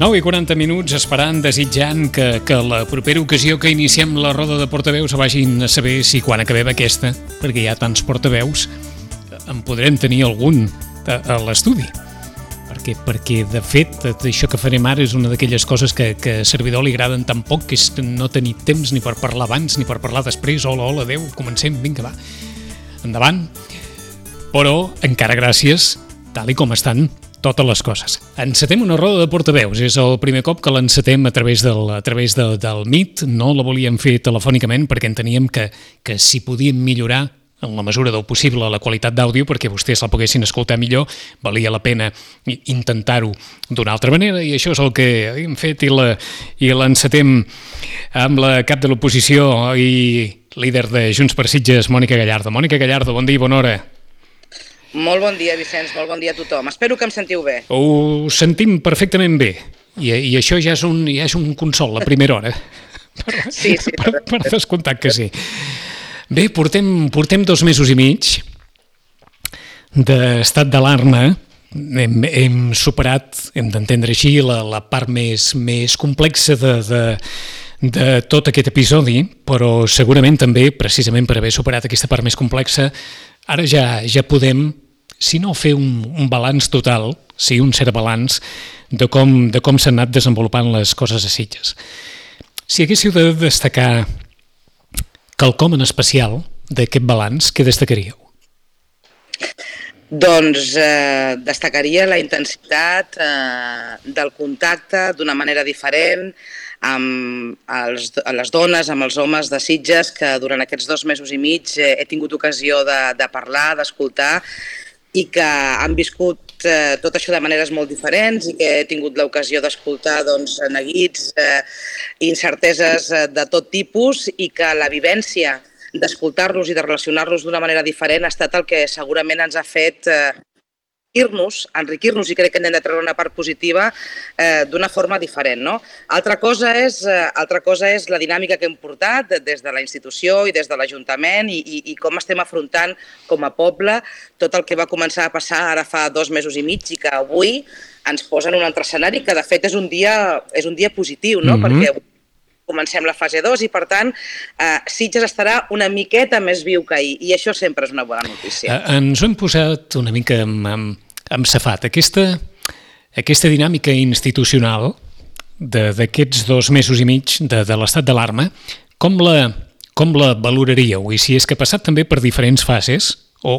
9:40, esperant, desitjant que la propera ocasió que iniciem la roda de portaveus vagin a saber si quan acabem aquesta, perquè hi ha tants portaveus, en podrem tenir algun a l'estudi. Perquè de fet, això que farem ara és una d'aquelles coses que a servidor li agraden tan poc, que és no tenir temps ni per parlar abans ni per parlar després. Hola, adeu, comencem, vinga, va, endavant. Però encara gràcies, tal i com estan totes les coses. Encetem una roda de portaveus. És el primer cop que l'encetem a través del Meet. No la volíem fer telefònicament perquè enteníem que si podíem millorar en la mesura del possible la qualitat d'àudio perquè vostès la poguessin escoltar millor, valia la pena intentar-ho d'una altra manera, i això és el que hem fet i l'encetem amb la cap de l'oposició i líder de Junts per Sitges, Mònica Gallardo. Mònica Gallardo, bon dia i bona hora. Molt bon dia, Vicenç, molt bon dia a tothom. Espero que em sentiu bé. Ho sentim perfectament bé, i això ja és un consol a primera hora. Sí. Per descomptat que sí. Bé, portem 2 mesos i mig d'estat d'alarma. Hem superat, hem d'entendre així, la part més complexa de tot aquest episodi, però segurament també, precisament per haver superat aquesta part més complexa, ara ja podem, si no fer un balanç total, sí, un cert balanç de com s'han anat desenvolupant les coses a Sitges. Si haguéssiu de destacar quelcom en especial d'aquest balanç, què destacaríeu? Doncs destacaria la intensitat del contacte d'una manera diferent amb les dones, amb els homes de Sitges, que durant aquests 2 mesos i mig he tingut ocasió de parlar, d'escoltar, i que han viscut tot això de maneres molt diferents, i que he tingut l'ocasió d'escoltar neguits i incerteses de tot tipus, i que la vivència d'escoltar-los i de relacionar-los d'una manera diferent ha estat el que segurament ens ha fet enriquir-nos, i crec que n'hem de treure una part positiva d'una forma diferent, no? Altra cosa és la dinàmica que hem portat des de la institució i des de l'Ajuntament, i com estem afrontant com a poble tot el que va començar a passar ara fa 2 mesos i mig, i que avui ens posa en un altre escenari, que de fet és un dia positiu, no? Perquè avui comencem la fase 2 i, per tant, Sitges estarà una miqueta més viu que ahir, i això sempre és una bona notícia. Ens ho hem posat una mica amb safat. Aquesta dinàmica institucional d'aquests 2 mesos i mig de l'estat d'alarma, com la valoraríeu? I si és que ha passat també per diferents fases,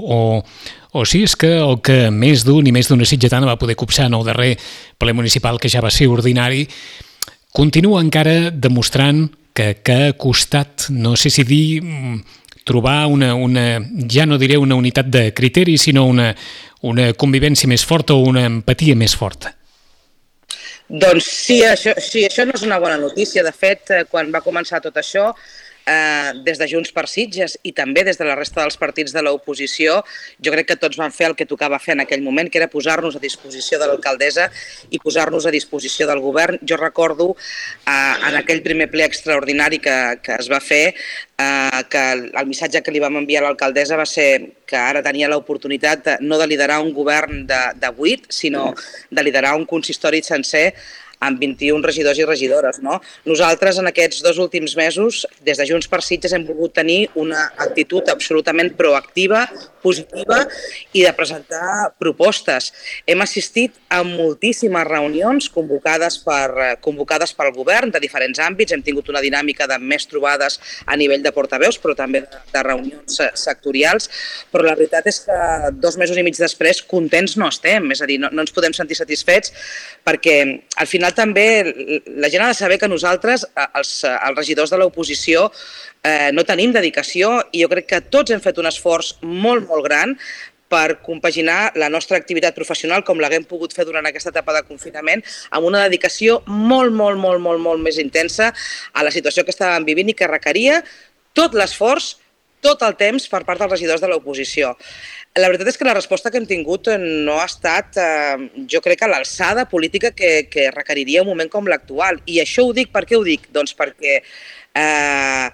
o si és que el que més d'un i més d'una sitgetana va poder copsar en el darrer ple municipal, que ja va ser ordinari, continua encara demostrant que ha costat, no sé si dir, trobar ja no diré una unitat de criteri, sinó una convivència més forta o una empatia més forta. Doncs sí, això no és una bona notícia. De fet, quan va començar tot això, des de Junts per Sitges i també des de la resta dels partits de l'oposició, jo crec que tots van fer el que tocava fer en aquell moment, que era posar-nos a disposició de l'alcaldessa i posar-nos a disposició del govern. Jo recordo en aquell primer ple extraordinari que es va fer, que el missatge que li vam enviar a l'alcaldessa va ser que ara tenia l'oportunitat no de liderar un govern de 8, sinó de liderar un consistori sencer amb 21 regidors i regidores, no? Nosaltres, en aquests 2 últims mesos, des de Junts per Sitges, hem volgut tenir una actitud absolutament proactiva, positiva, i de presentar propostes. Hem assistit a moltíssimes reunions convocades pel govern de diferents àmbits. Hem tingut una dinàmica de més trobades a nivell de portaveus, però també de reunions sectorials. Però la veritat és que 2 mesos i mig després contents no estem, és a dir, no ens podem sentir satisfets, perquè al final també la gent ha de saber que nosaltres, els regidors de l'oposició, no tenim dedicació, i jo crec que tots hem fet un esforç molt, molt gran per compaginar la nostra activitat professional, com l'haguem pogut fer durant aquesta etapa de confinament, amb una dedicació molt, molt, molt, molt, molt més intensa a la situació que estàvem vivint i que requeria tot l'esforç, tot el temps per part dels regidors de l'oposició. La veritat és que la resposta que hem tingut no ha estat, jo crec, a l'alçada política que requeriria un moment com l'actual. I això ho dic, per què ho dic? Doncs perquè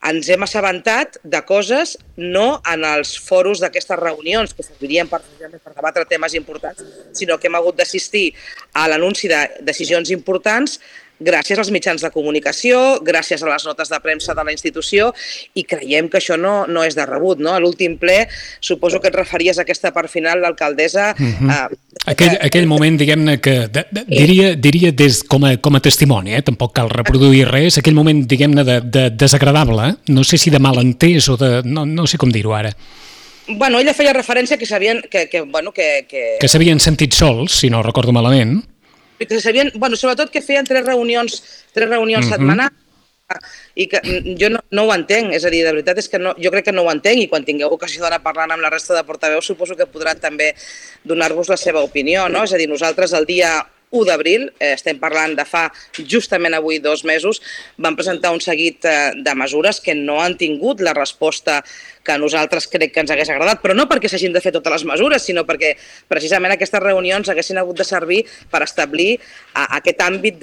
ens hem assabentat de coses no en els foros d'aquestes reunions que servirien per debatre temes importants, sinó que hem hagut d'assistir a l'anunci de decisions importants gràcies als mitjans de comunicació, gràcies a les notes de premsa de la institució, i creiem que això no és de rebut. No? A l'últim ple, suposo que et referies a aquesta part final, l'alcaldessa... Aquell moment, diguem-ne, que diria com a testimoni, tampoc cal reproduir res, aquell moment, diguem-ne, de desagradable, no sé si de malentès o de... no sé com dir-ho ara. Bueno, ella feia referència que sabien que s'havien sentit sols, si no recordo malament. Que sabien, sobretot que feien tres reunions setmanals, i que jo no ho entenc, és a dir, de veritat és que jo crec que no ho entenc, i quan tingueu ocasió d'anar parlant amb la resta de portaveus suposo que podran també donar-vos la seva opinió, no? És a dir, nosaltres el dia 1 d'abril, estem parlant de fa justament avui 2 mesos, vam presentar un seguit de mesures que no han tingut la resposta que a nosaltres crec que ens hagués agradat, però no perquè s'hagin de fer totes les mesures, sinó perquè precisament aquestes reunions haguessin hagut de servir per establir aquest àmbit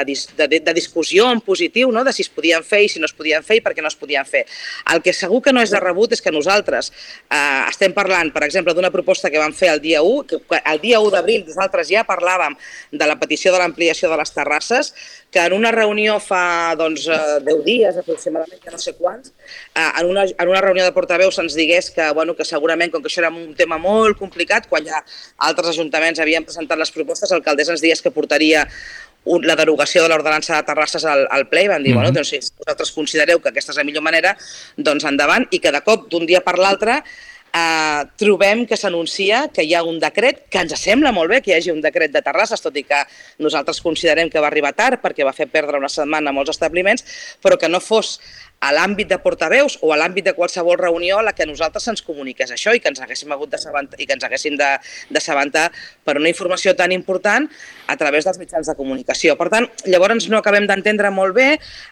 de discussió en positiu, no? De si es podien fer i si no es podien fer i per què no es podien fer. El que segur que no és de rebut és que nosaltres estem parlant, per exemple, d'una proposta que vam fer el dia 1, que el dia 1 d'abril nosaltres ja parlàvem de la petició de l'ampliació de les terrasses, que en una reunió fa 10 dies aproximadament, que no sé quants, en una reunió de portaveus se'ns digués que segurament, com que això era un tema molt complicat, quan ja altres ajuntaments havien presentat les propostes, l'alcaldessa ens digués que portaria la derogació de l'ordenança de terrasses al ple, i van dir, doncs si vosaltres considereu que aquesta és la millor manera, doncs endavant, i que de cop, d'un dia per l'altre, trobem que s'anuncia que hi ha un decret, que ens sembla molt bé que hi hagi un decret de terrasses, tot i que nosaltres considerem que va arribar tard perquè va fer perdre una setmana a molts establiments, però que no fos a l'àmbit de portaveus o a l'àmbit de qualsevol reunió a la que nosaltres ens comuniqués això i que ens haguéssim hagut d'assabentar, i que ens haguéssim d'assabentar per una informació tan important a través dels mitjans de comunicació. Per tant, llavors no acabem d'entendre molt bé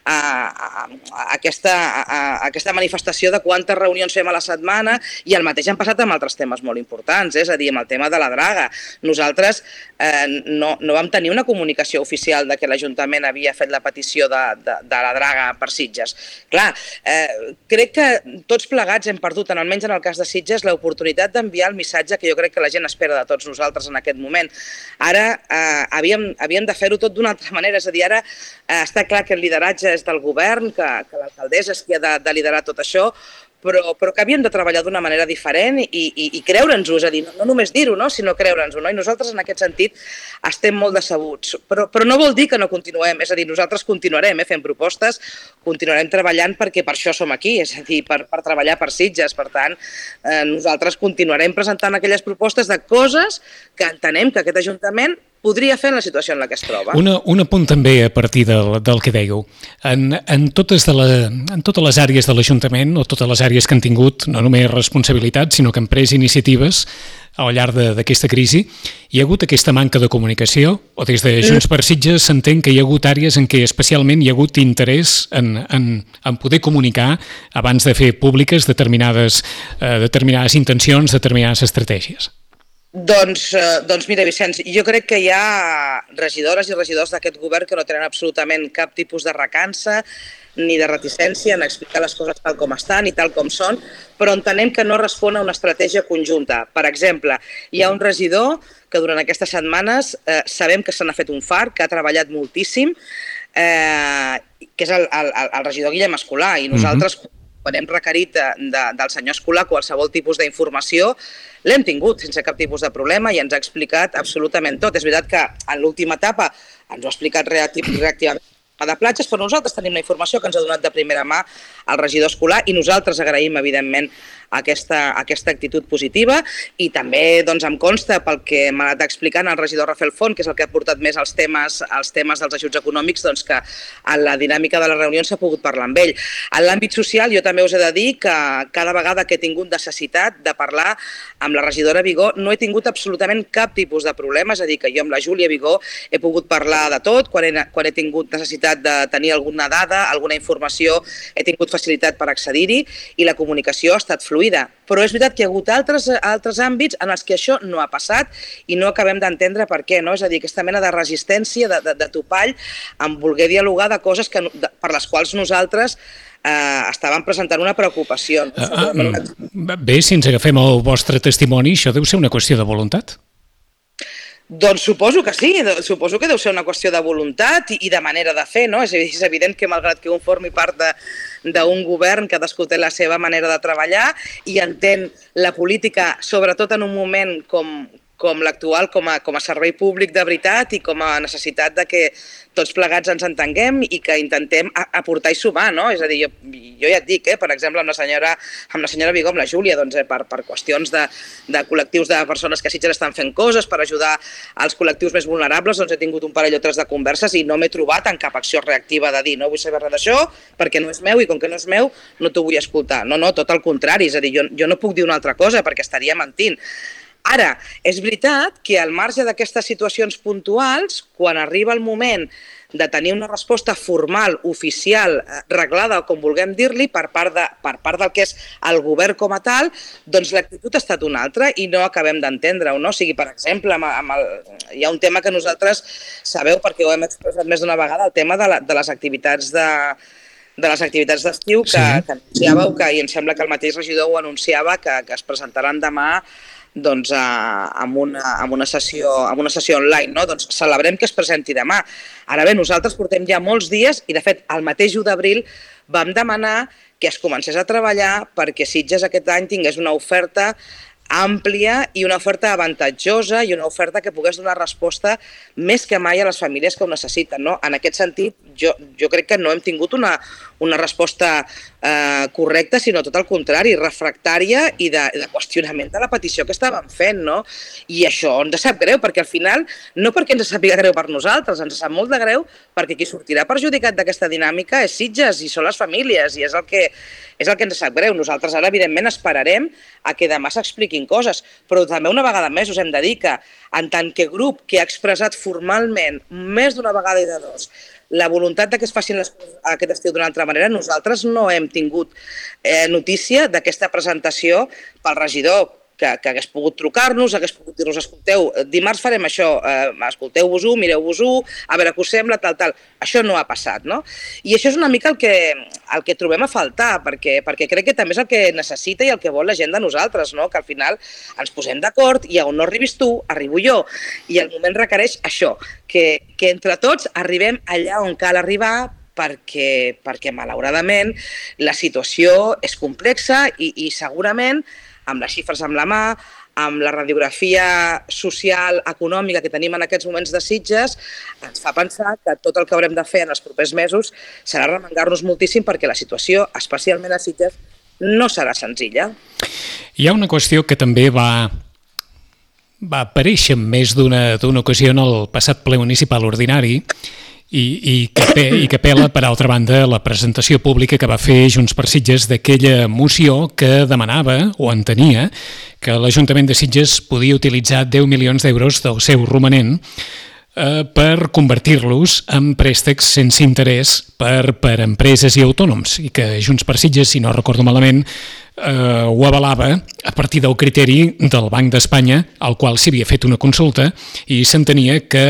aquesta manifestació de quantes reunions fem a la setmana, i el mateix han passat amb altres temes molt importants, és a dir, amb el tema de la draga. Nosaltres no vam tenir una comunicació oficial de que l'Ajuntament havia fet la petició de la draga per Sitges. Clar, crec que tots plegats hem perdut, almenys en el cas de Sitges, l'oportunitat d'enviar el missatge que jo crec que la gent espera de tots nosaltres en aquest moment. Ara havíem de fer-ho tot d'una altra manera, és a dir, ara està clar que el lideratge és del govern, que l'alcaldessa és qui ha de liderar tot això, però que havíem de treballar d'una manera diferent i creure'ns-ho, és a dir, no només dir-ho, sinó creure'ns-ho. I nosaltres en aquest sentit estem molt decebuts, però no vol dir que no continuem, és a dir, nosaltres continuarem fent propostes, continuarem treballant perquè per això som aquí, és a dir, per treballar per Sitges. Per tant, nosaltres continuarem presentant aquelles propostes de coses que entenem que aquest Ajuntament podria fer en la situació en la que es troba. Un apunt també a partir del que dèieu. En totes les àrees de l'Ajuntament, o totes les àrees que han tingut no només responsabilitat, sinó que han pres iniciatives al llarg d'aquesta crisi, hi ha hagut aquesta manca de comunicació, o des de Junts per Sitges s'entén que hi ha hagut àrees en què especialment hi ha hagut interès en poder comunicar abans de fer públiques determinades intencions, determinades estratègies. Doncs mira, Vicenç, jo crec que hi ha regidores i regidors d'aquest govern que no tenen absolutament cap tipus de recança ni de reticència en explicar les coses tal com estan i tal com són, però entenem que no respon a una estratègia conjunta. Per exemple, hi ha un regidor que durant aquestes setmanes sabem que se n'ha fet un fart, que ha treballat moltíssim, que és el regidor Guillem Escolà, i nosaltres quan hem requerit del senyor Escolà qualsevol tipus d'informació, l'hem tingut sense cap tipus de problema i ens ha explicat absolutament tot. És veritat que en l'última etapa ens ho ha explicat reactivament de platges, però nosaltres tenim la informació que ens ha donat de primera mà el regidor Escolà i nosaltres agraïm, evidentment, aquesta actitud positiva, i també em consta, pel que m'ha anat explicant el regidor Rafael Font, que és el que ha portat més els temes dels ajuts econòmics, que en la dinàmica de la reunió s'ha pogut parlar amb ell. En l'àmbit social jo també us he de dir que cada vegada que he tingut necessitat de parlar amb la regidora Vigó no he tingut absolutament cap tipus de problema, és a dir, que jo amb la Júlia Vigó he pogut parlar de tot, quan he tingut necessitat de tenir alguna dada, alguna informació, he tingut facilitat per accedir-hi i la comunicació ha estat fluida. Però és veritat que hi ha hagut altres àmbits en els que això no ha passat i no acabem d'entendre per què, no? És a dir, aquesta mena de resistència, de topall, en voler dialogar de coses per les quals nosaltres estaven presentant una preocupació. Bé, si ens agafem el vostre testimoni, això deu ser una qüestió de voluntat? Doncs suposo que sí, suposo que deu ser una qüestió de voluntat i de manera de fer, no? És evident que malgrat que un formi part d'un govern, cadascú té la seva manera de treballar i entén la política, sobretot en un moment com l'actual, com a servei públic de veritat i com a necessitat de que tots plegats ens entenguem i que intentem aportar i sumar, no? És a dir, jo ja et dic, per exemple, amb la senyora Vigó, amb la Júlia, doncs, per qüestions de col·lectius de persones que a Sitges estan fent coses, per ajudar als col·lectius més vulnerables, doncs he tingut un parell o tres de converses i no m'he trobat en cap acció reactiva de dir no vull saber res d'això perquè no és meu i com que no és meu no t'ho vull escoltar. No, tot el contrari, és a dir, jo no puc dir una altra cosa perquè estaria mentint. Ara, és veritat que al marge d'aquestes situacions puntuals, quan arriba el moment de tenir una resposta formal, oficial, reglada, o com vulguem dir-li, per part del que és el govern com a tal, doncs l'actitud ha estat una altra i no acabem d'entendre-ho, no? O sigui, per exemple, hi ha un tema que nosaltres sabeu, perquè ho hem expressat més d'una vegada, el tema de les activitats d'estiu que anunciàveu, i em sembla que el mateix regidor ho anunciava, que es presentaran demà doncs, amb una sessió online, no? Doncs celebrem que es presenti demà. Ara bé, nosaltres portem ja molts dies i, de fet, el mateix 1 d'abril vam demanar que es comencés a treballar perquè Sitges aquest any tingués una oferta àmplia i una oferta avantatjosa i una oferta que pogués donar resposta més que mai a les famílies que ho necessiten, no? En aquest sentit, jo crec que no hem tingut una resposta correcta, sinó tot el contrari, refractària i de qüestionament de la petició que estàvem fent, no? I això ens sap greu, perquè al final, no perquè ens sàpiga greu per nosaltres, ens sap molt de greu perquè qui sortirà perjudicat d'aquesta dinàmica és Sitges i són les famílies i és el que ens sap greu. Nosaltres ara, evidentment, esperarem a que demà s'expliquin coses, però també una vegada més us hem de dir que en tant que grup que ha expressat formalment més d'una vegada i de dos la voluntat que es facin les coses aquest estiu d'una altra manera, nosaltres no hem tingut notícia d'aquesta presentació pel regidor, que hagués pogut trucar-nos, hagués pogut dir-nos, escolteu, dimarts farem això, escolteu-vos-ho, mireu-vos-ho, a veure què us sembla, tal. Això no ha passat, no? I això és una mica el que trobem a faltar, perquè crec que també és el que necessita i el que vol la gent de nosaltres, no? Que al final ens posem d'acord i on no arribis tu, arribo jo. I el moment requereix això, que entre tots arribem allà on cal arribar perquè malauradament la situació és complexa i segurament amb les xifres amb la mà, amb la radiografia social, econòmica que tenim en aquests moments de Sitges, ens fa pensar que tot el que haurem de fer en els propers mesos serà remengar-nos moltíssim perquè la situació, especialment a Sitges, no serà senzilla. Hi ha una qüestió que també va aparèixer en més d'una ocasió en el passat ple municipal ordinari i que apela, per altra banda, la presentació pública que va fer Junts per Sitges d'aquella moció que demanava o entenia que l'Ajuntament de Sitges podia utilitzar 10 milions d'euros del seu romanent per convertir-los en préstecs sense interès per empreses i autònoms i que Junts per Sitges, si no recordo malament, ho avalava a partir del criteri del Banc d'Espanya, al qual s'havia fet una consulta i s'entenia que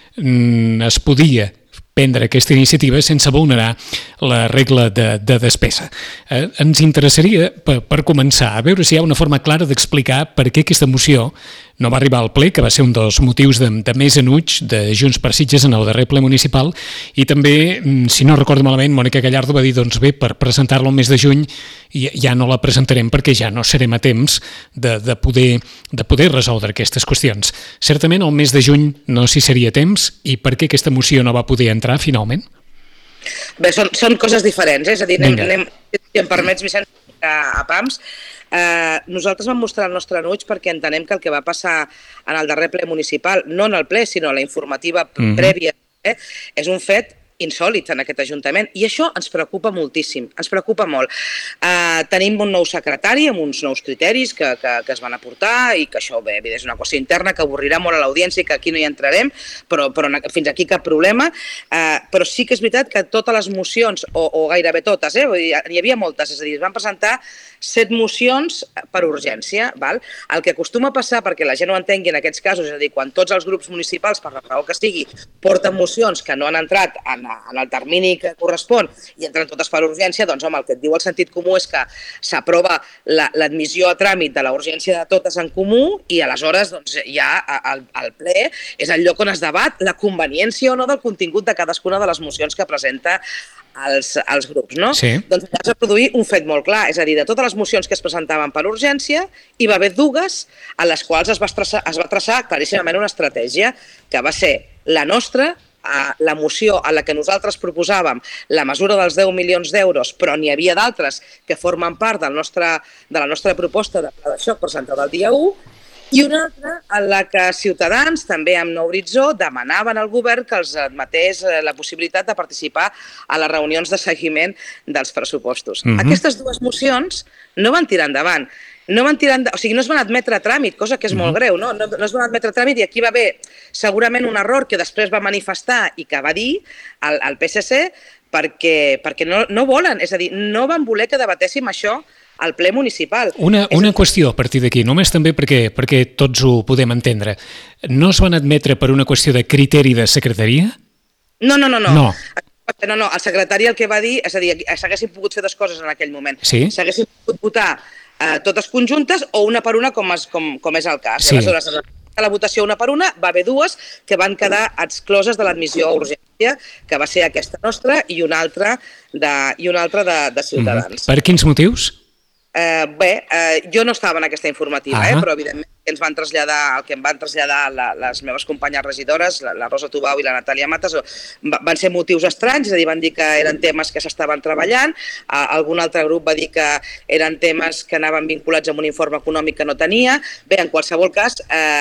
es podia prendre aquesta iniciativa sense vulnerar la regla de despesa. Ens interessaria, per començar, a veure si hi ha una forma clara d'explicar per què aquesta moció no va arribar al ple, que va ser un dels motius de més enuig de Junts per Sitges en el darrer ple municipal, i també, si no recordo malament, Mònica Gallardo va dir, doncs bé, per presentar-la el mes de juny ja no la presentarem perquè ja no serem a temps de poder resoldre aquestes qüestions. Certament el mes de juny no s'hi seria a temps, i per què aquesta moció no va poder entrar finalment? Bé, són coses diferents, és a dir, si em permets, Vicent, a pams, nosaltres vam mostrar el nostre enuig perquè entenem que el que va passar en el darrer ple municipal, no en el ple, sinó la informativa prèvia, és un fet insòlit en aquest Ajuntament, i això ens preocupa moltíssim, ens preocupa molt. Tenim un nou secretari amb uns nous criteris que es van aportar i que això, bé, és una qüestió interna que avorrirà molt a l'audiència i que aquí no hi entrarem, però fins aquí cap problema, però sí que és veritat que totes les mocions, o gairebé totes, n'hi havia moltes, és a dir, es van presentar 7 mocions per urgència, val? El que acostuma a passar, perquè la gent ho entengui en aquests casos, és a dir, quan tots els grups municipals, per la raó que sigui, porten mocions que no han entrat en en el termini que correspon i entren totes per urgència, doncs home, el que et diu el sentit comú és que s'aprova l'admissió a tràmit de la urgència de totes en comú i aleshores doncs, ja el ple és el lloc on es debat la conveniència o no del contingut de cadascuna de les mocions que presenta als grups, no? Sí. Doncs allà es va produir un fet molt clar, és a dir, de totes les mocions que es presentaven per urgència, hi va haver dues a les quals es va traçar claríssimament una estratègia, que va ser la nostra, la moció a la que nosaltres proposàvem la mesura dels 10 milions d'euros, però n'hi havia d'altres que formen part de la nostra proposta de pla de xoc presentada el dia 1, i una altra en la que Ciutadans, també amb Nou Horitzó, demanaven al govern que els admetés la possibilitat de participar a les reunions de seguiment dels pressupostos. Aquestes dues mocions no van tirar endavant. No es van admetre a tràmit, cosa que és molt greu, no es van admetre a tràmit, i aquí va haver segurament un error que després va manifestar i que va dir el PSC perquè no volen, és a dir, no van voler que debatéssim això al ple municipal. Una qüestió a partir d'aquí, només també perquè tots ho podem entendre. No es van admetre per una qüestió de criteri de secretaria? No. No, el secretari el que va dir, és a dir, s'haguessin pogut fer dues coses en aquell moment. Sí? S'haguessin pogut votar totes conjuntes o una per una, com és el cas. Sí. Aleshores, la votació una per una, va haver dues que van quedar excloses de l'admissió a urgència, que va ser aquesta nostra i una altra de Ciutadans. Per quins motius? Jo no estava en aquesta informativa, però evidentment el que em van traslladar les meves companyes regidores, la Rosa Tubau i la Natàlia Matas, van ser motius estranys, és a dir, van dir que eren temes que s'estaven treballant, algun altre grup va dir que eren temes que anaven vinculats amb un informe econòmic que no tenia. Bé, en qualsevol cas,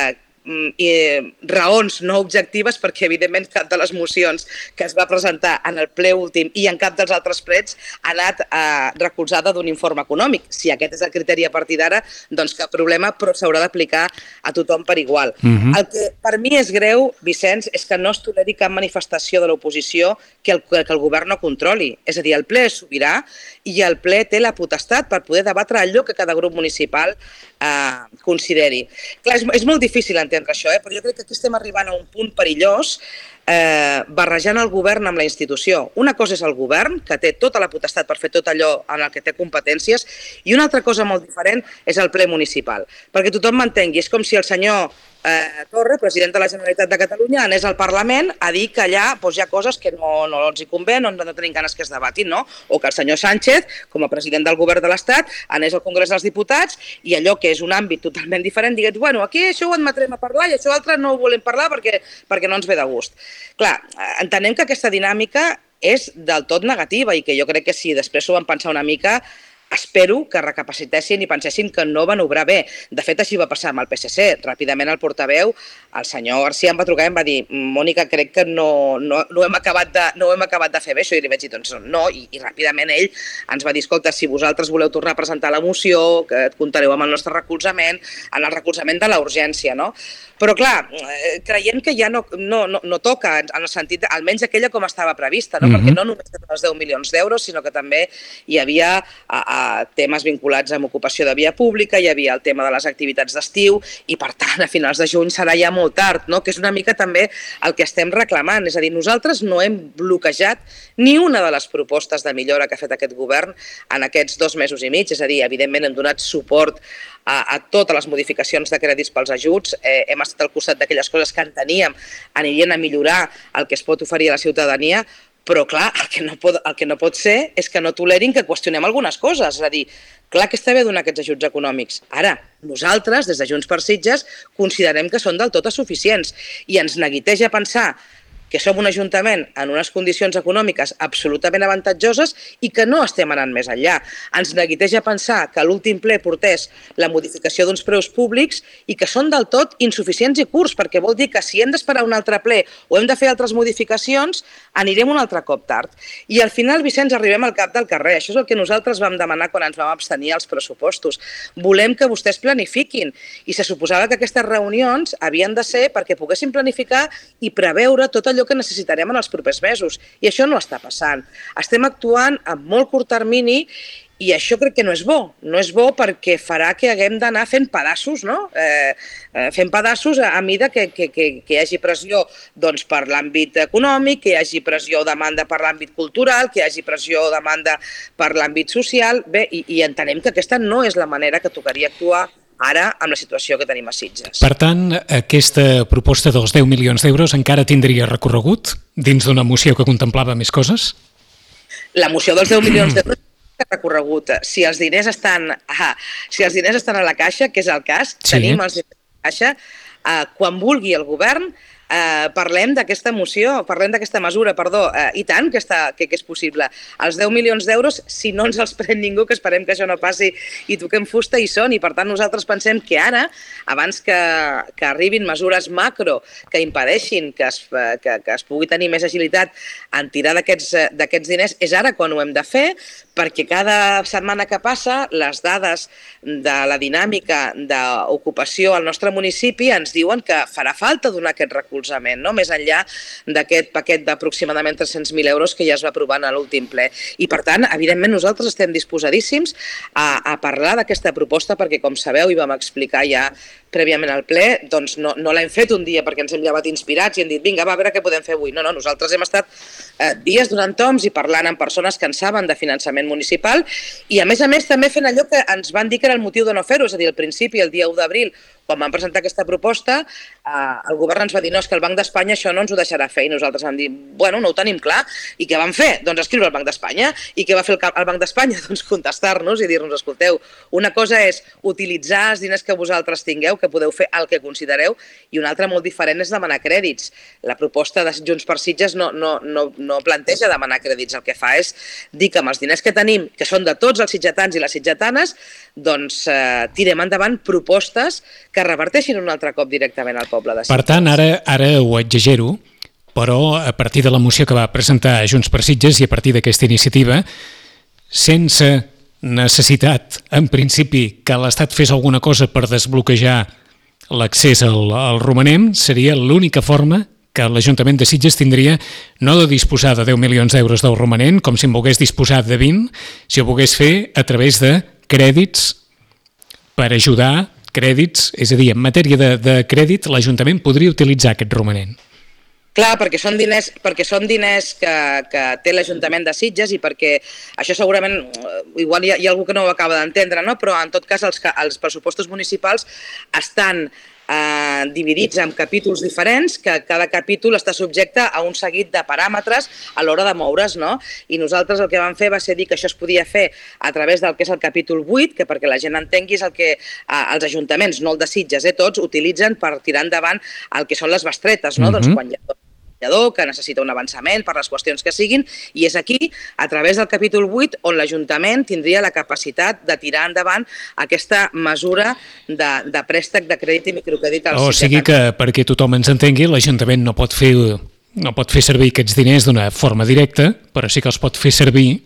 raons no objectives, perquè evidentment cap de les mocions que es va presentar en el ple últim i en cap dels altres plets ha anat recolzada d'un informe econòmic. Si aquest és el criteri a partir d'ara, doncs cap problema, però s'haurà d'aplicar a tothom per igual. El que per mi és greu, Vicenç, és que no es toleri cap manifestació de l'oposició que el govern no controli. És a dir, el ple és sobirà i el ple té la potestat per poder debatre allò que cada grup municipal consideri. Clar, és molt difícil entendre això, però jo crec que aquí estem arribant a un punt perillós barrejant el govern amb la institució. Una cosa és el govern, que té tota la potestat per fer tot allò en el que té competències, i una altra cosa molt diferent és el ple municipal. Perquè tothom m'entengui, és com si el senyor Torra, president de la Generalitat de Catalunya, anés al Parlament a dir que allà hi ha coses que no els hi convé, no tenim ganes que es debatin, no? O que el senyor Sánchez, com a president del govern de l'Estat, anés al Congrés dels Diputats i allò que és un àmbit totalment diferent, digués, bueno, aquí això ho admetrem a parlar i això altre no ho volem parlar perquè no ens ve de gust. Clar, entenem que aquesta dinàmica és del tot negativa i que jo crec que si després ho van pensar una mica, espero que recapacitessin i pensessin que no van obrar bé. De fet, així va passar amb el PSC. Ràpidament el portaveu, el senyor García, em va trucar i em va dir, Mònica, crec que no hem acabat de fer bé això, i li vaig dir, doncs no, i ràpidament ell ens va dir, escolta, si vosaltres voleu tornar a presentar la moció, que comptareu amb el nostre recolzament, en el recolzament de la urgència, no? Però clar, creiem que ja no toca, en el sentit, almenys aquella com estava prevista, no? Perquè no només eren els 10 milions d'euros, sinó que també hi havia temes vinculats amb ocupació de via pública, hi havia el tema de les activitats d'estiu, i per tant, a finals de juny serà ja molt tard, no? Que és una mica també el que estem reclamant. És a dir, nosaltres no hem bloquejat ni una de les propostes de millora que ha fet aquest govern en aquests 2 mesos i mig, és a dir, evidentment hem donat suport a totes les modificacions de crèdits pels ajuts, hem estat al costat d'aquelles coses que enteníem anirien a millorar el que es pot oferir a la ciutadania, però clar, el que no pot ser és que no tolerin que qüestionem algunes coses, és a dir, clar que està bé donar aquests ajuts econòmics. Ara, nosaltres, des de Junts per Sitges, considerem que són del tot suficients i ens neguiteja pensar que som un ajuntament en unes condicions econòmiques absolutament avantatjoses i que no estem anant més enllà. Ens neguiteja pensar que a l'últim ple portés la modificació d'uns preus públics i que són del tot insuficients i curts, perquè vol dir que si hem d'esperar un altre ple o hem de fer altres modificacions, anirem un altre cop tard. I al final, Vicenç, arribem al cap del carrer. Això és el que nosaltres vam demanar quan ens vam abstenir als pressupostos. Volem que vostès planifiquin. I se suposava que aquestes reunions havien de ser perquè poguessin planificar i preveure tot allò que necessitarem en els propers mesos. I això no està passant. Estem actuant a molt curt termini I això crec que no és bo perquè farà que haguem d'anar fent pedaços, no? Fent pedaços a mida que hi hagi pressió doncs, per l'àmbit econòmic, que hi hagi pressió o demanda per l'àmbit cultural, que hi hagi pressió o demanda per l'àmbit social. Bé, i entenem que aquesta no és la manera que tocaria actuar ara amb la situació que tenim a Sitges. Per tant, aquesta proposta dels 10 milions d'euros encara tindria recorregut dins d'una moció que contemplava més coses? La moció dels 10 milions d'euros recorregut. Si els diners estan a la caixa, que és el cas, sí. Tenim els diners a la caixa, quan vulgui el govern parlem d'aquesta mesura, i tant que és possible. Els 10 milions d'euros, si no ens els pren ningú, que esperem que això no passi i toquem fusta, hi són, i per tant nosaltres pensem que ara, abans que arribin mesures macro que impedeixin que es pugui tenir més agilitat en tirar d'aquests diners, és ara quan ho hem de fer, perquè cada setmana que passa les dades de la dinàmica d'ocupació al nostre municipi ens diuen que farà falta donar aquest recolzament, no? Més enllà d'aquest paquet d'aproximadament 300.000 euros que ja es va aprovar en l'últim ple. I per tant, evidentment, nosaltres estem disposadíssims a parlar d'aquesta proposta perquè, com sabeu, i vam explicar ja prèviament al ple, doncs no l'hem fet un dia perquè ens hem llevat inspirats i hem dit vinga, va, a veure què podem fer avui. No, nosaltres hem estat dies donant toms i parlant amb persones que en saben de finançament municipal i, a més, també fent allò que ens van dir que era el motiu de no fer-ho, és a dir, al principi, el dia 1 d'abril, quan vam presentar aquesta proposta, el govern ens va dir no, és que el Banc d'Espanya això no ens ho deixarà fer, i nosaltres vam dir, bueno, no ho tenim clar, i què vam fer? Doncs escriure al Banc d'Espanya. I què va fer el Banc d'Espanya? Doncs contestar-nos i dir-nos, escolteu, una cosa és utilitzar els diners que vosaltres tingueu, que podeu fer el que considereu, i una altra molt diferent és demanar crèdits. La proposta de Junts per Sitges no planteja demanar crèdits, el que fa és dir que amb els diners que tenim, que són de tots els sitgetans i les sitgetanes, doncs tirem endavant propostes que reverteixin un altre cop directament al poble de Sitges. Per tant, ara ho exagero, però a partir de la moció que va presentar Junts per Sitges i a partir d'aquesta iniciativa, sense necessitat, en principi, que l'Estat fes alguna cosa per desbloquejar l'accés al romanent, seria l'única forma que l'Ajuntament de Sitges tindria no de disposar de 10 milions d'euros del romanent, com si en volgués disposar de 20, si ho volgués fer a través de crèdits per ajudar, crèdits, és a dir, en matèria de crèdit, l'Ajuntament podria utilitzar aquest romanent. Clar, perquè són diners que té l'Ajuntament de Sitges i perquè això segurament, igual hi ha algú que no ho acaba d'entendre, no? Però en tot cas els pressupostos municipals estan dividits en capítols diferents, que cada capítol està subjecte a un seguit de paràmetres a l'hora de moure's, no? I nosaltres el que vam fer va ser dir que això es podia fer a través del que és el capítol 8, que perquè la gent entengui és el que els ajuntaments, no el de Sitges, tots utilitzen per tirar endavant el que són les bestretes, no? Doncs quan hi ha que necessita un avançament per les qüestions que siguin, i és aquí, a través del capítol 8, on l'Ajuntament tindria la capacitat de tirar endavant aquesta mesura de préstec de crèdit i microcrèdit als sitgetans. O sigui que, perquè tothom ens entengui, l'Ajuntament no pot fer servir aquests diners d'una forma directa, però sí que els pot fer servir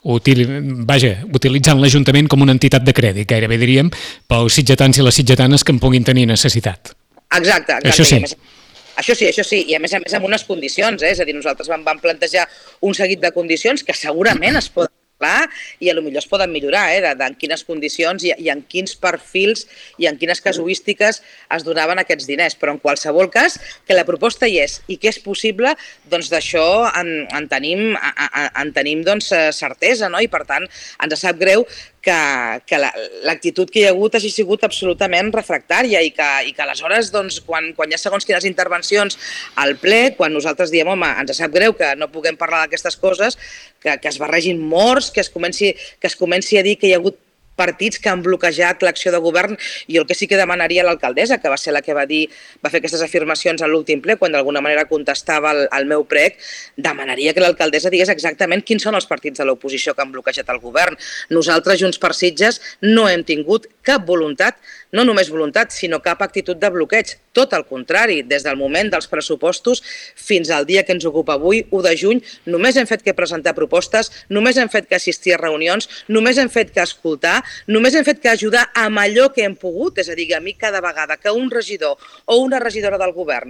utilitzant l'Ajuntament com una entitat de crèdit, gairebé diríem, pels sitgetans i les sitgetanes que en puguin tenir necessitat. Exacte. Això sí. Això sí, i a més amb unes condicions, és a dir, nosaltres vam plantejar un seguit de condicions que segurament es poden parlar i potser es poden millorar, en quines condicions i en quins perfils i en quines casuístiques es donaven aquests diners, però en qualsevol cas que la proposta hi és i que és possible, doncs d'això en tenim certesa, no? I per tant ens sap greu que l'actitud que hi ha hagut hagi sigut absolutament refractària i que aleshores, doncs, quan hi ha segons quines intervencions al ple, quan nosaltres diem, home, ens sap greu que no puguem parlar d'aquestes coses, que es barregin morts, que es comenci a dir que hi ha hagut partits que han bloquejat l'acció de govern. I el que sí que demanaria a l'alcaldessa, que va ser la que va fer aquestes afirmacions a l'últim ple, quan d'alguna manera contestava al meu prec, demanaria que l'alcaldessa digués exactament quins són els partits de l'oposició que han bloquejat el govern. Nosaltres, Junts per Sitges, no hem tingut cap voluntat, no només voluntat, sinó cap actitud de bloqueig. Tot el contrari, des del moment dels pressupostos fins al dia que ens ocupa avui, 1 de juny, només hem fet que presentar propostes, només hem fet que assistir a reunions, només hem fet que escoltar, només hem fet que ajudar amb allò que hem pogut, és a dir, a mi cada vegada que un regidor o una regidora del govern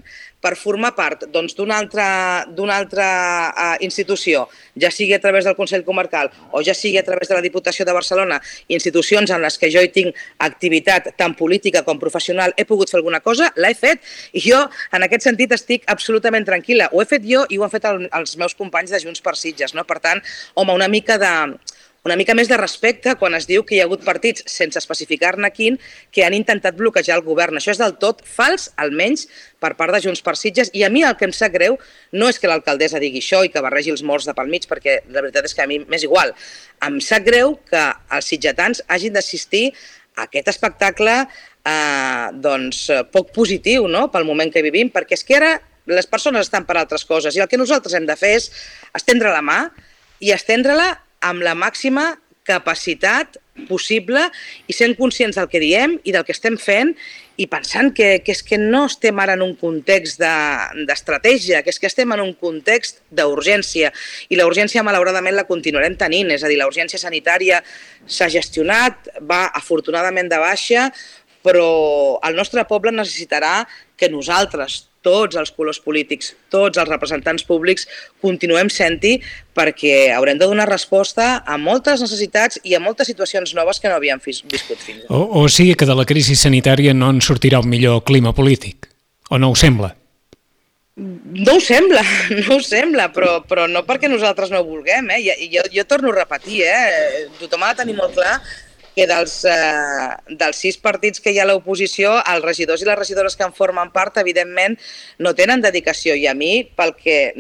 per formar part d'una altra institució, ja sigui a través del Consell Comarcal o ja sigui a través de la Diputació de Barcelona, institucions en les que jo hi tinc activitat tant política com professional, he pogut fer alguna cosa, l'he fet. I jo, en aquest sentit, estic absolutament tranquil·la. Ho he fet jo i ho han fet els meus companys de Junts per Sitges, no? Per tant, home, una mica més de respecte quan es diu que hi ha hagut partits, sense especificar-ne quin, que han intentat bloquejar el govern. Això és del tot fals, almenys per part de Junts per Sitges, i a mi el que em sap greu no és que l'alcaldessa digui això i que barregi els morts de pel mig, perquè la veritat és que a mi m'és igual. Em sap greu que els sitgetans hagin d'assistir a aquest espectacle poc positiu, no?, pel moment que vivim, perquè és que ara les persones estan per altres coses i el que nosaltres hem de fer és estendre la mà i estendre-la amb la màxima capacitat possible i sent conscients del que diem i del que estem fent i pensant que és que no estem ara en un context d'estratègia, que és que estem en un context d'urgència i la urgència malauradament la continuarem tenint, és a dir, la urgència sanitària s'ha gestionat, va afortunadament de baixa, però el nostre poble necessitarà que nosaltres, tots els colors polítics, tots els representants públics, continuem sent-hi perquè haurem de donar resposta a moltes necessitats i a moltes situacions noves que no havíem viscut fins ara. O sigui que de la crisi sanitària no en sortirà un millor clima polític, o no ho sembla? No ho sembla, però no perquè nosaltres no ho vulguem. Jo torno a repetir, tothom ha de tenir molt clar que dels 6 partits que hi ha a l'oposició, els regidors i les regidores que en formen part, evidentment, no tenen dedicació. I a mi, pel que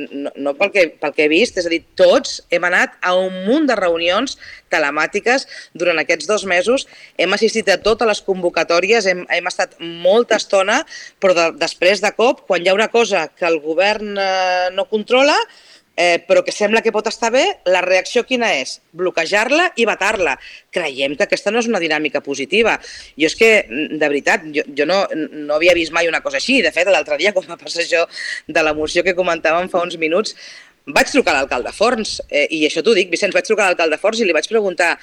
he vist, és a dir, tots hem anat a un munt de reunions telemàtiques durant aquests 2 mesos, hem assistit a totes les convocatòries, hem estat molta estona, però després de cop, quan hi ha una cosa que el govern no controla, però que sembla que pot estar bé, la reacció quina és? Bloquejar-la i vetar-la. Creiem que aquesta no és una dinàmica positiva. Jo és que, de veritat, jo no havia vist mai una cosa així. De fet, l'altre dia, quan va passar això de la moció que comentàvem fa uns minuts, vaig trucar a l'alcalde Forns, i això t'ho dic, Vicenç, vaig trucar a l'alcalde Forns i li vaig preguntar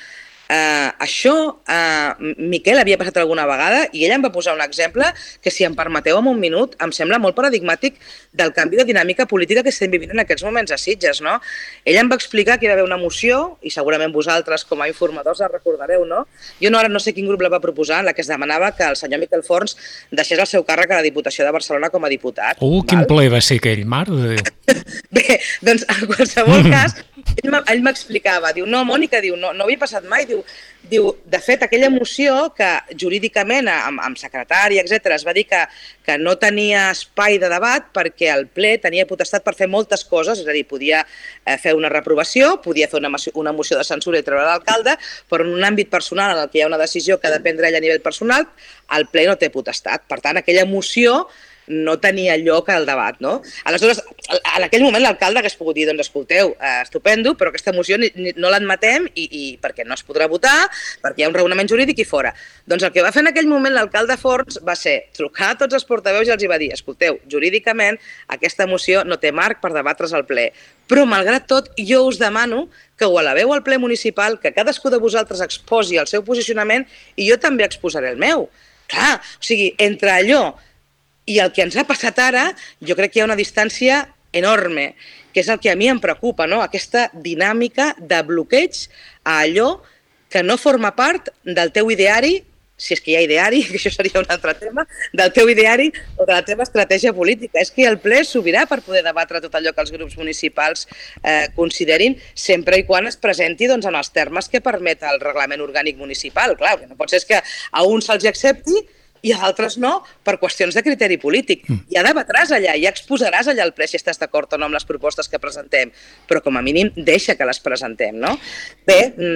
això Miquel havia passat alguna vegada i ell em va posar un exemple que, si em permeteu en un minut, em sembla molt paradigmàtic del canvi de dinàmica política que estem vivint en aquests moments a Sitges, no? Ell em va explicar que hi va haver una moció, i segurament vosaltres com a informadors la recordareu, no? Jo ara no sé quin grup la va proposar, en la que es demanava que el senyor Miquel Forns deixés el seu càrrec a la Diputació de Barcelona com a diputat. Quin ple va ser aquell, mare de Déu. Bé, doncs en qualsevol cas, ell m'explicava, diu, no, Mònica, diu, no havia passat mai, diu, de fet, aquella moció que jurídicament, amb secretari, etc., es va dir que no tenia espai de debat perquè el ple tenia potestat per fer moltes coses, és a dir, podia fer una reprovació, podia fer una moció de censura i treure l'alcalde, però en un àmbit personal en el que hi ha una decisió que ha de prendre ell a nivell personal, el ple no té potestat. Per tant, aquella moció no tenia lloc al debat, no? Aleshores, en aquell moment l'alcalde hagués pogut dir, doncs escolteu, estupendo, però aquesta moció no l'admetem i perquè no es podrà votar, perquè hi ha un raonament jurídic i fora. Doncs el que va fer en aquell moment l'alcalde Forns va ser trucar a tots els portaveus i els hi va dir, escolteu, jurídicament aquesta moció no té marc per debatre's al ple, però malgrat tot jo us demano que ho eleveu al ple municipal, que cadascú de vosaltres exposi el seu posicionament i jo també exposaré el meu. Clar, o sigui, entre allò i el que ens ha passat ara, jo crec que hi ha una distància enorme, que és el que a mi em preocupa, no? Aquesta dinàmica de bloqueig a allò que no forma part del teu ideari, si és que hi ha ideari, que això seria un altre tema, del teu ideari o de la teva estratègia política. És que el ple és sobirà per poder debatre tot allò que els grups municipals considerin, sempre i quan es presenti en els termes que permet el reglament orgànic municipal. Clar, el que no pot ser és que a uns se'ls accepti i a d'altres no, per qüestions de criteri polític. Ja debatràs allà, ja exposaràs allà al ple si estàs d'acord o no amb les propostes que presentem, però com a mínim deixa que les presentem, no? Bé,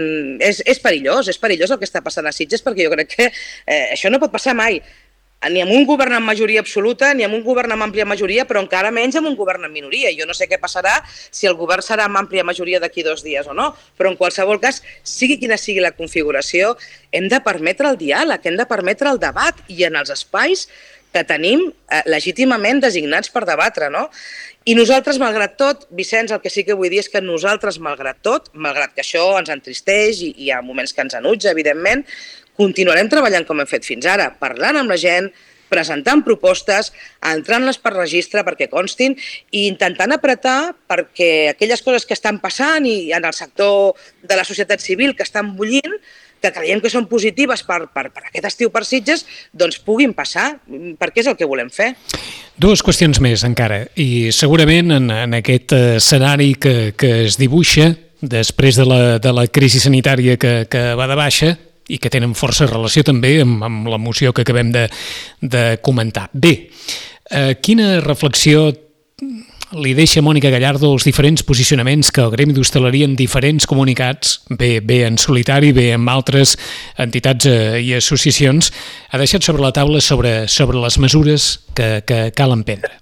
és perillós el que està passant a Sitges, perquè jo crec que això no pot passar mai, ni amb un govern amb majoria absoluta, ni amb un govern amb àmplia majoria, però encara menys amb un govern amb minoria. Jo no sé què passarà si el govern serà amb àmplia majoria d'aquí 2 dies o no, però en qualsevol cas, sigui quina sigui la configuració, hem de permetre el diàleg, hem de permetre el debat i en els espais que tenim legítimament designats per debatre, no? I nosaltres, malgrat tot, Vicenç, el que sí que vull dir és que nosaltres, malgrat tot, malgrat que això ens entristeix i hi ha moments que ens enutja, evidentment, continuarem treballant com hem fet fins ara, parlant amb la gent, presentant propostes, entrant-les per registre perquè constin i intentant apretar perquè aquelles coses que estan passant i en el sector de la societat civil que estan bullint, que creiem que són positives per aquest estiu per Sitges, doncs puguin passar, perquè és el que volem fer. Dues qüestions més encara, i segurament en aquest escenari que es dibuixa després de la crisi sanitària que va de baixa, i que tenen força relació també amb la moció que acabem de comentar. Bé, quina reflexió li deixa Mònica Gallardo els diferents posicionaments que el Gremi d'Hostaleria en diferents comunicats, bé en solitari, bé amb altres entitats i associacions, ha deixat sobre la taula sobre les mesures que cal emprendre?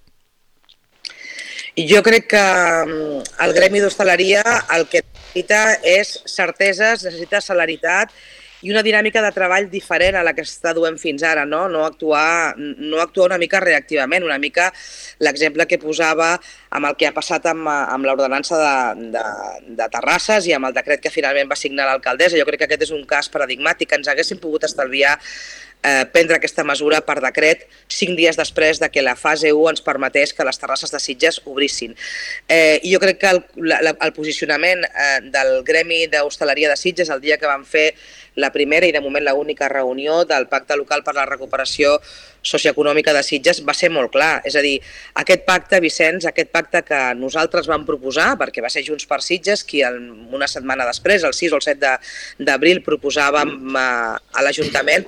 Jo crec que el Gremi d'Hostaleria el que necessita és certeses, necessita celeritat i una dinàmica de treball diferent a la que està duent fins ara, no actuar una mica reactivament, una mica l'exemple que posava amb el que ha passat amb l'ordenança de Terrasses i amb el decret que finalment va signar l'alcaldessa. Jo crec que aquest és un cas paradigmàtic, que ens haguéssim pogut estalviar prendre aquesta mesura per decret 5 dies després de que la fase 1 ens permetés que les terrasses de Sitges obrissin. I jo crec que el posicionament del Gremi d'Hostaleria de Sitges el dia que vam fer la primera i de moment l'única reunió del Pacte Local per la Recuperació Socioeconòmica de Sitges va ser molt clar. És a dir, aquest pacte, Vicenç, aquest pacte que nosaltres vam proposar, perquè va ser Junts per Sitges qui una setmana després, el 6 o el 7 d'abril, proposàvem a l'Ajuntament,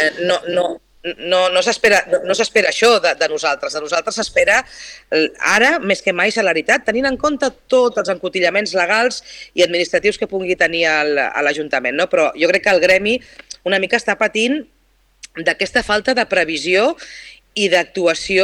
no s'espera això de nosaltres. De nosaltres s'espera ara, més que mai, celeritat, tenint en compte tots els encotillaments legals i administratius que pugui tenir a l'Ajuntament, no? Però jo crec que el Gremi una mica està patint d'aquesta falta de previsió i d'actuació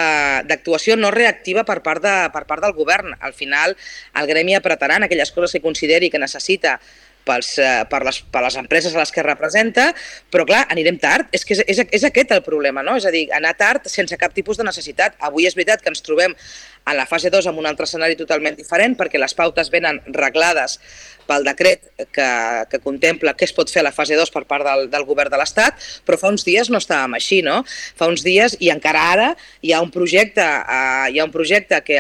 no reactiva per part del govern. Al final, el Gremi apretarà en aquelles coses que consideri que necessita per les empreses a les que representa, però clar, anirem tard. És que és aquest el problema, no? És a dir, anar tard sense cap tipus de necessitat. Avui és veritat que ens trobem a la fase 2 amb un altre escenari totalment diferent perquè les pautes venen reglades pel decret que contempla què es pot fer a la fase 2 per part del govern de l'Estat, però fa uns dies no estàvem així, no? Fa uns dies, i encara ara, hi ha un projecte que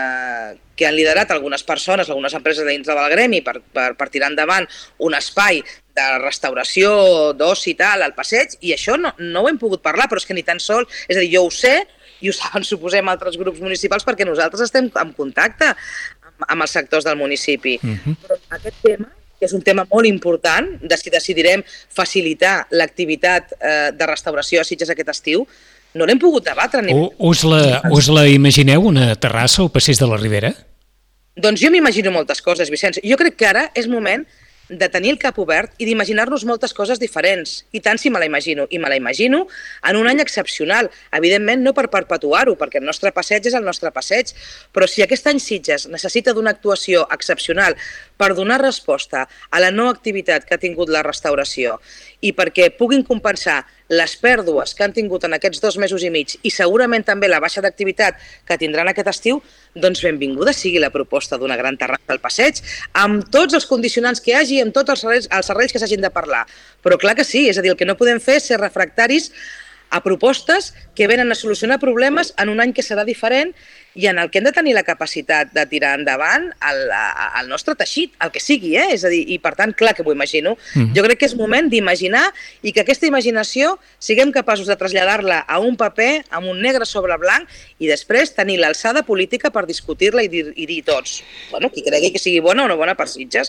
han liderat algunes persones, algunes empreses dins del Gremi per tirar endavant un espai de restauració, d'oci i tal, al passeig, i això no ho hem pogut parlar, però és que ni tan sols, és a dir, jo ho sé, i ho saben, suposem, altres grups municipals perquè nosaltres estem en contacte amb els sectors del municipi. Però aquest tema, que és un tema molt important, de si decidirem facilitar l'activitat de restauració a Sitges aquest estiu, no l'hem pogut debatre. Us la imagineu, una terrassa al passeig de la Ribera? Doncs jo m'imagino moltes coses, Vicenç. Jo crec que ara és moment de tenir el cap obert i d'imaginar-nos moltes coses diferents. I tant si me la imagino. I me la imagino en un any excepcional. Evidentment, no per perpetuar-ho, perquè el nostre passeig és el nostre passeig, però si aquest any Sitges necessita d'una actuació excepcional per donar resposta a la no activitat que ha tingut la restauració i perquè puguin compensar les pèrdues que han tingut en aquests 2 mesos i mig i segurament també la baixa d'activitat que tindran aquest estiu, doncs benvinguda sigui la proposta d'una gran terrassa al passeig, amb tots els condicionants que hi hagi, amb tots els serrells que s'hagin de parlar. Però clar que sí, és a dir, el que no podem fer és ser refractaris a propostes que venen a solucionar problemes en un any que serà diferent i en el que hem de tenir la capacitat de tirar endavant el nostre teixit, el que sigui, És a dir, i per tant, clar que m'ho imagino. Jo crec que és moment d'imaginar i que aquesta imaginació siguem capaços de traslladar-la a un paper, amb un negre sobre blanc, i després tenir l'alçada política per discutir-la i dir tots, bueno, qui cregui que sigui bona o no bona per Sitges.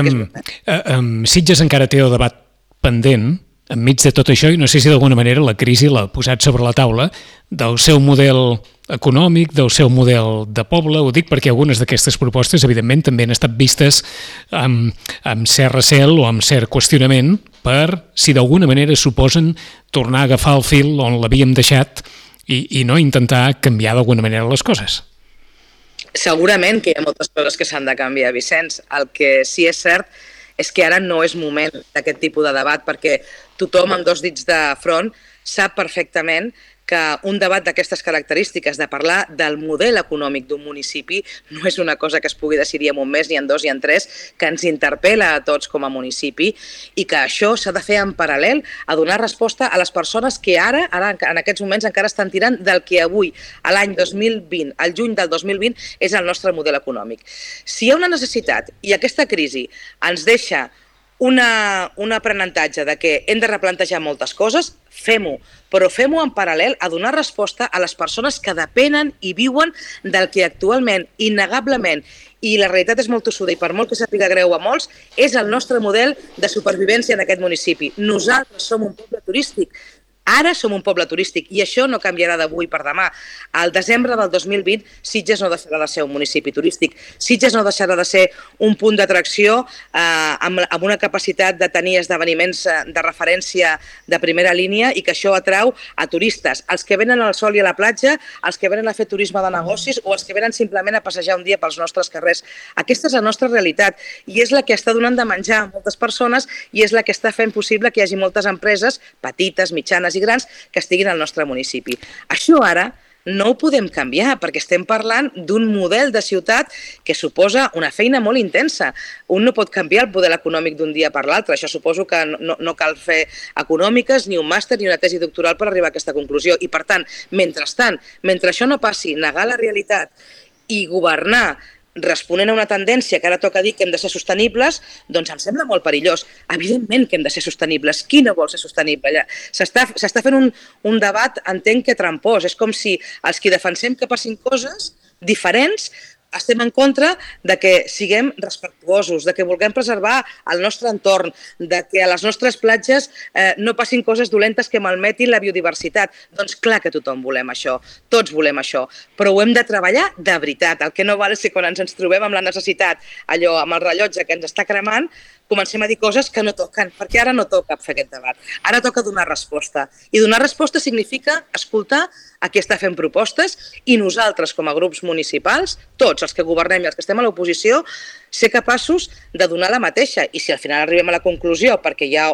Sitges encara té el debat pendent enmig de tot això, i no sé si d'alguna manera la crisi l'ha posat sobre la taula, del seu model econòmic, del seu model de poble. Ho dic perquè algunes d'aquestes propostes, evidentment, també han estat vistes amb cert recel o amb cert qüestionament per si d'alguna manera suposen tornar a agafar el fil on l'havíem deixat i no intentar canviar d'alguna manera les coses. Segurament que hi ha moltes coses que s'han de canviar, Vicenç. El que sí és cert és que ara no és moment d'aquest tipus de debat perquè tothom amb 2 dits de front sap perfectament que un debat d'aquestes característiques, de parlar del model econòmic d'un municipi, no és una cosa que es pugui decidir en un mes, ni en dos, ni en tres, que ens interpel·la a tots com a municipi, i que això s'ha de fer en paral·lel a donar resposta a les persones que ara en aquests moments encara estan tirant del que avui, a l'any 2020, al juny del 2020, és el nostre model econòmic. Si hi ha una necessitat i aquesta crisi ens deixa un aprenentatge de que hem de replantejar moltes coses, fem-ho, però fem-ho en paral·lel a donar resposta a les persones que depenen i viuen del que actualment, innegablement, i la realitat és molt tossuda i per molt que sàpiga greu a molts, és el nostre model de supervivència en aquest municipi. Nosaltres som un poble turístic. Ara som un poble turístic i això no canviarà d'avui per demà. Al desembre del 2020, Sitges no deixarà de ser un municipi turístic. Sitges no deixarà de ser un punt d'atracció amb una capacitat de tenir esdeveniments de referència de primera línia i que això atrau a turistes, els que venen al sol i a la platja, els que venen a fer turisme de negocis o els que venen simplement a passejar un dia pels nostres carrers. Aquesta és la nostra realitat i és la que està donant de menjar a moltes persones i és la que està fent possible que hi hagi moltes empreses, petites, mitjanes i grans, que estiguin al nostre municipi. Això ara no ho podem canviar perquè estem parlant d'un model de ciutat que suposa una feina molt intensa. Un no pot canviar el model econòmic d'un dia per l'altre. Això suposo que no cal fer econòmiques, ni un màster, ni una tesi doctoral per arribar a aquesta conclusió. I per tant, mentre això no passi, negar la realitat i governar responent a una tendència que ara toca dir que hem de ser sostenibles, doncs em sembla molt perillós. Evidentment que hem de ser sostenibles. Qui no vol ser sostenible? S'està fent un debat, entenc que trampós. És com si els que defensem que passin coses diferents estem en contra de que siguem respectuosos, de que vulguem preservar el nostre entorn, de que a les nostres platges no passin coses dolentes que malmetin la biodiversitat. Doncs clar que tothom volem això, tots volem això, però ho hem de treballar de veritat. El que no val és que quan ens trobem amb la necessitat, allò amb el rellotge que ens està cremant, comencem a dir coses que no toquen, perquè ara no toca fer aquest debat. Ara toca donar resposta. I donar resposta significa escoltar a qui està fent propostes i nosaltres, com a grups municipals, tots els que governem i els que estem a l'oposició, ser capaços de donar la mateixa. I si al final arribem a la conclusió perquè hi ha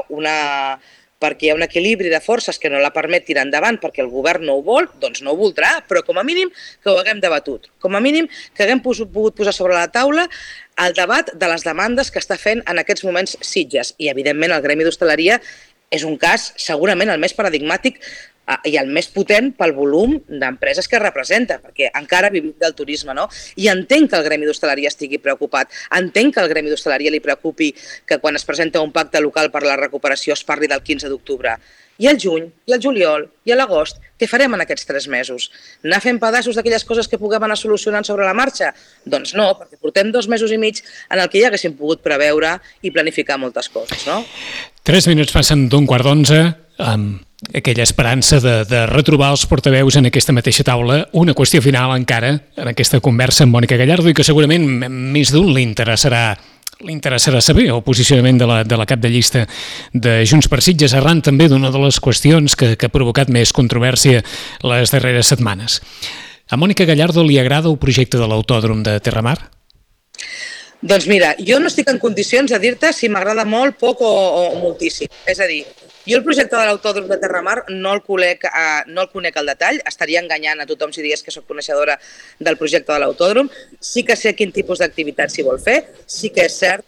un equilibri de forces que no la permet tirar endavant perquè el govern no ho vol, doncs no ho voldrà, però com a mínim que ho haguem debatut, com a mínim que haguem pogut posar sobre la taula el debat de les demandes que està fent en aquests moments Sitges. I, evidentment, el Gremi d'Hostaleria és un cas segurament el més paradigmàtic i el més potent pel volum d'empreses que representa, perquè encara vivim del turisme, no? I entenc que el Gremi d'Hostaleria estigui preocupat, entenc que al Gremi d'Hostaleria li preocupi que quan es presenta un pacte local per la recuperació es parli del 15 d'octubre. I el juny, i el juliol, i l'agost, què farem en aquests 3 mesos? Anar fent pedaços d'aquelles coses que puguem anar solucionant sobre la marxa? Doncs no, perquè portem 2 mesos i mig en el que ja haguéssim pogut preveure i planificar moltes coses, no? 3 minuts passen d'un 11:15, amb aquella esperança de retrobar els portaveus en aquesta mateixa taula. Una qüestió final encara en aquesta conversa amb Mònica Gallardo i que segurament més d'un li interessarà saber el posicionament de la cap de llista de Junts per Sitges, arran també d'una de les qüestions que ha provocat més controvèrsia les darreres setmanes. A Mònica Gallardo li agrada el projecte de l'Autòdrom de Terramar? Doncs mira, jo no estic en condicions de dir-te si m'agrada molt, poc o moltíssim. És a dir, jo el projecte de l'Autòdrom de Terramar no el conec al detall, estaria enganyant a tothom si digués que soc coneixedora del projecte de l'Autòdrom. Sí que sé quin tipus d'activitat s'hi vol fer, sí que és cert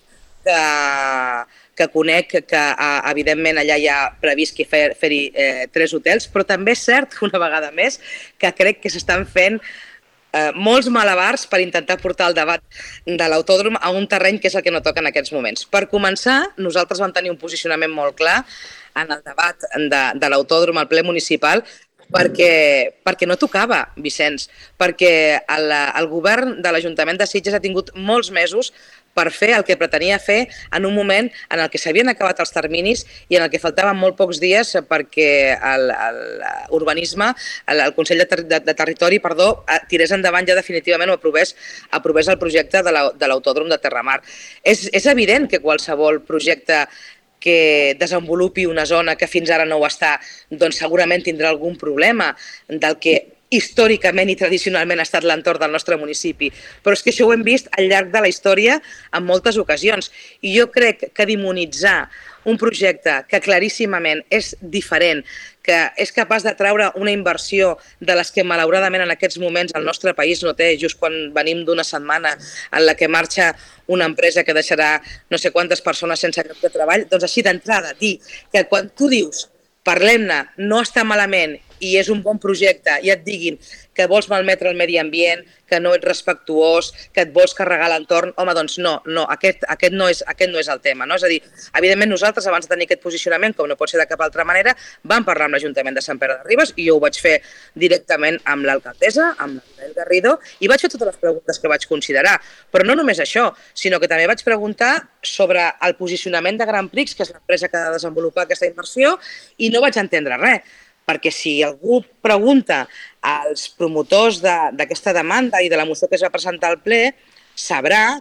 que conec que evidentment allà hi ha previst fer-hi 3 hotels, però també és cert, una vegada més, que crec que s'estan fent molts malabars per intentar portar el debat de l'Autòdrom a un terreny que és el que no toca en aquests moments. Per començar, nosaltres vam tenir un posicionament molt clar en el debat de l'Autòdrom al ple municipal perquè no tocava, Vicenç, perquè el govern de l'Ajuntament de Sitges ha tingut molts mesos per fer el que pretenia fer en un moment en el que s'havien acabat els terminis i en el que faltaven molt pocs dies perquè l'urbanisme, el Consell de Territori, tirés endavant ja definitivament o aprovés el projecte de l'Autòdrom de Terramar. És evident que qualsevol projecte que desenvolupi una zona que fins ara no ho està, doncs segurament tindrà algun problema del que històricament i tradicionalment ha estat l'entorn del nostre municipi. Però és que això ho hem vist al llarg de la història en moltes ocasions. I jo crec que demonitzar un projecte que claríssimament és diferent, que és capaç de treure una inversió de les que malauradament en aquests moments el nostre país no té, just quan venim d'una setmana en la que marxa una empresa que deixarà no sé quantes persones sense lloc de treball, doncs així d'entrada dir que quan tu dius parlem-ne, no està malament i és un bon projecte i et diguin que vols malmetre el medi ambient, que no ets respectuós, que et vols carregar l'entorn, home, doncs no, aquest no és el tema. No? És a dir, evidentment nosaltres, abans de tenir aquest posicionament, com no pot ser de cap altra manera, vam parlar amb l'Ajuntament de Sant Pere de Ribes i jo ho vaig fer directament amb l'alcaldessa, amb l'Isabel Garrido, i vaig fer totes les preguntes que vaig considerar. Però no només això, sinó que també vaig preguntar sobre el posicionament de Grand Prix, que és l'empresa que ha de desenvolupar aquesta inversió, i no vaig entendre res. Perquè si algú pregunta als promotors d'aquesta demanda i de la moció que es va presentar al ple, sabrà,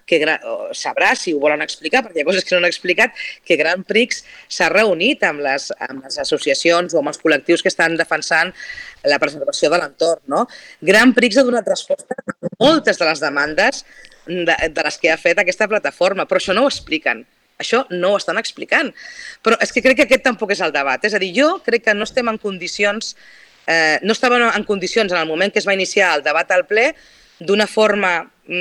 si ho volen explicar, perquè hi ha coses que no han explicat, que Grand Prix s'ha reunit amb les associacions o amb els col·lectius que estan defensant la preservació de l'entorn. No? Grand Prix ha donat resposta a moltes de les demandes de les que ha fet aquesta plataforma, però això no ho expliquen. Això no ho estan explicant. Però és que crec que aquest tampoc és el debat. És a dir, jo crec que no estem en condicions, no estàvem en condicions en el moment que es va iniciar el debat al ple d'una forma,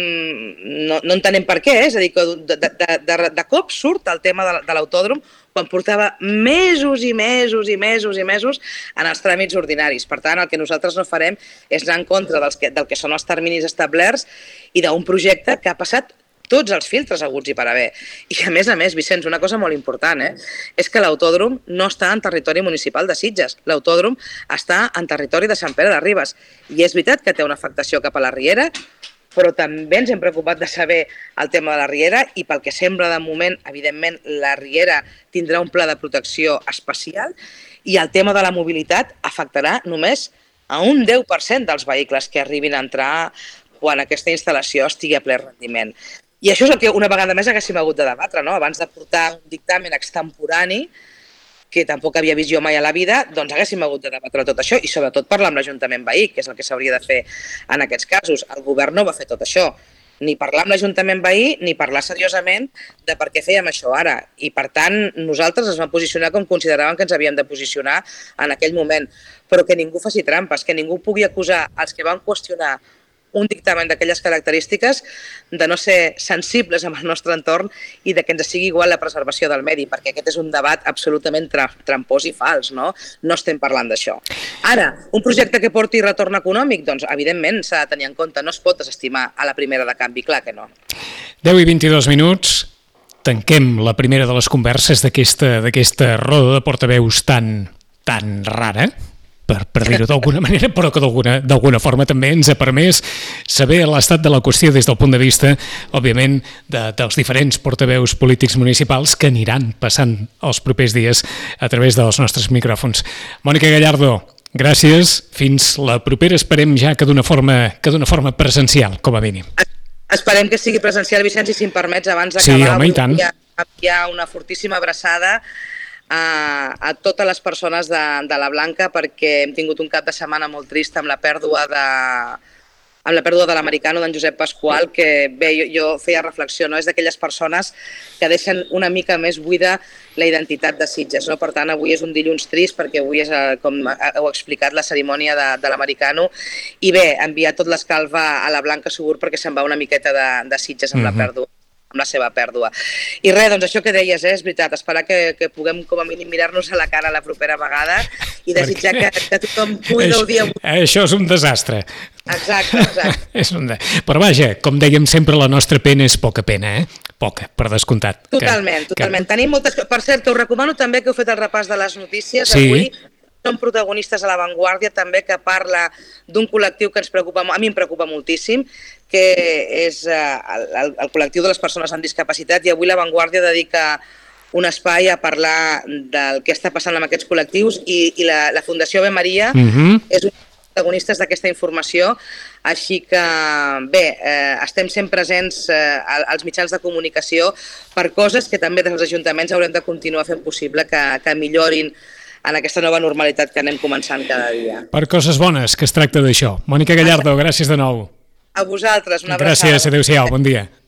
no entenem per què, és a dir, que de cop surt el tema de l'autòdrom quan portava mesos i mesos i mesos i mesos en els tràmits ordinaris. Per tant, el que nosaltres no farem és anar en contra del que són els terminis establerts i d'un projecte que ha passat tots els filtres haguts i per haver. I a més, Vicenç, una cosa molt important, és que l'autòdrom no està en territori municipal de Sitges. L'autòdrom està en territori de Sant Pere de Ribes. I és veritat que té una afectació cap a la Riera, però també ens hem preocupat de saber el tema de la Riera i pel que sembla de moment, evidentment, la Riera tindrà un pla de protecció especial i el tema de la mobilitat afectarà només a un 10% dels vehicles que arribin a entrar quan aquesta instal·lació estigui a ple rendiment. I això és el que una vegada més haguéssim hagut de debatre, no? Abans de portar un dictamen extemporani, que tampoc havia vist jo mai a la vida, doncs haguéssim hagut de debatre tot això i sobretot parlar amb l'Ajuntament veí, que és el que s'hauria de fer en aquests casos. El govern no va fer tot això, ni parlar amb l'Ajuntament veí ni parlar seriosament de per què fèiem això ara. I per tant, nosaltres ens vam posicionar com consideràvem que ens havíem de posicionar en aquell moment. Però que ningú faci trampes, que ningú pugui acusar els que van qüestionar un dictamen d'aquelles característiques de no ser sensibles amb el nostre entorn i de que ens sigui igual la preservació del medi, perquè aquest és un debat absolutament trampós i fals, no? No estem parlant d'això. Ara, un projecte que porti retorn econòmic, doncs evidentment s'ha de tenir en compte, no es pot desestimar a la primera de canvi, clar que no. 10 i 22 minuts, tanquem la primera de les converses d'aquesta roda de portaveus tan rara, per dir-ho d'alguna manera, però que d'alguna forma també ens ha permès saber l'estat de la qüestió des del punt de vista, òbviament, dels diferents portaveus polítics municipals que aniran passant els propers dies a través dels nostres micròfons. Mònica Gallardo, gràcies. Fins la propera, esperem ja que d'una forma presencial, com a mínim. Esperem que sigui presencial, Vicenç, i si em permets, abans d'acabar, sí, home, i tant. Hi ha una fortíssima abraçada a totes les persones de la Blanca, perquè hem tingut un cap de setmana molt trist amb la pèrdua de l'americano d'en Josep Pasqual, que bé, jo feia reflexió, no? És d'aquelles persones que deixen una mica més buida la identitat de Sitges, no? Per tant, avui és un dilluns trist perquè avui és, com heu explicat, la cerimònia de l'americano i bé, enviar tot l'escalf a la Blanca Subur perquè se'n va una miqueta de Sitges amb la pèrdua, amb la seva pèrdua. I res, doncs això que deies, és veritat, esperar que puguem com a mínim mirar-nos a la cara la propera vegada i desitjar que tothom pugui gaudir avui. Això és un desastre. Exacte. Però vaja, com dèiem sempre, la nostra pena és poca pena, Poca, per descomptat. Totalment. Tenim moltes... Per cert, us recomano també que heu fet el repàs de les notícies. Sí. Avui són protagonistes a La Vanguardia també, que parla d'un col·lectiu que ens preocupa, a mi em preocupa moltíssim, que és el col·lectiu de les persones amb discapacitat, i avui La Vanguardia dedica un espai a parlar del que està passant amb aquests col·lectius i la Fundació Ave Maria és un dels protagonistes d'aquesta informació, així que bé, estem sent presents als mitjans de comunicació per coses que també des dels ajuntaments haurem de continuar fent possible que millorin en aquesta nova normalitat que anem començant cada dia. Per coses bones, que es tracta d'això. Mònica Gallardo, gràcies de nou. A vosaltres, una abraçada. Gràcies, adéu-siau, bon dia.